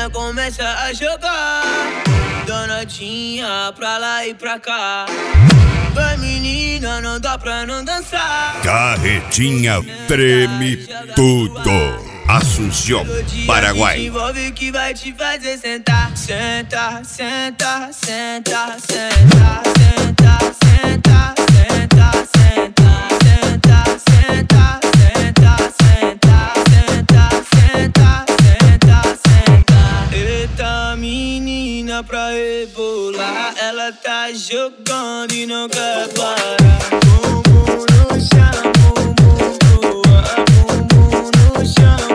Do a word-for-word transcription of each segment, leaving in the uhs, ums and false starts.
menina começa a jogar, danadinha pra lá e pra cá. Vai menina, não dá pra não dançar. Carretinha treme tudo. Assunção, Paraguai. Envolve que vai te fazer sentar. Senta, senta, senta, senta, senta, senta, senta, senta, senta, senta, senta, senta, senta, senta, senta. Eita menina pra rebolar, ela tá jogando e não quer parar. Bumbum no chão, bumbum pro ar, bumbum no chão.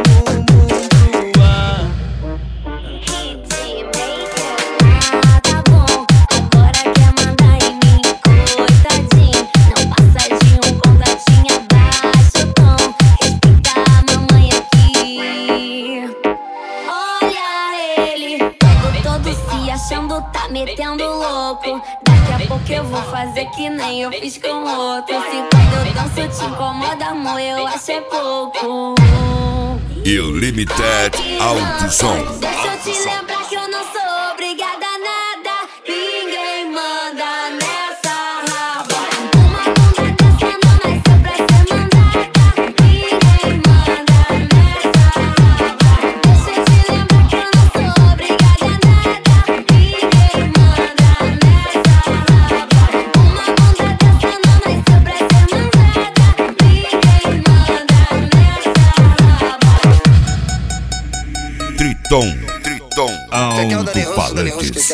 Tá metendo louco. Daqui a pouco eu vou fazer que nem eu fiz com outro. Se quando eu danço te incomoda, amor, eu acho é pouco. Ilimited Alto Som. Deixa eu te lembrar que eu não sou obrigada a nada. Ninguém manda nessa raba. Uma bunda dessa não nasceu pra ser mandada. Ninguém manda nessa raba. Deixa eu te lembrar que eu não sou obrigada a nada. Ninguém manda nessa raba. Uma bunda dessa não nasceu pra ser mandada. Ninguém manda nessa raba. Triton, Triton, alto-falantes.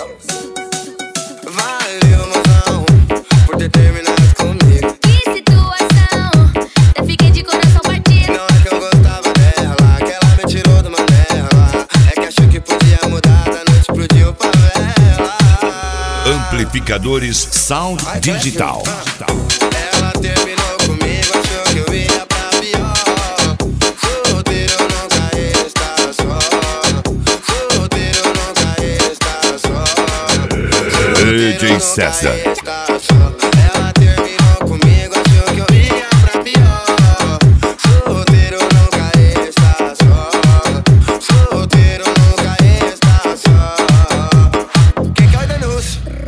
Valeu, mozão, por ter terminado comigo. Que situação, eu fiquei de coração partido. Não é que eu gostava dela, que ela me tirou do manela. É que achou que podia mudar da noite pro dia ou favela. Amplificadores Sound Digital. Ela terminou comigo, achou que eu ia pra pior. Solteiro nunca está só. Solteiro nunca está só. D J César.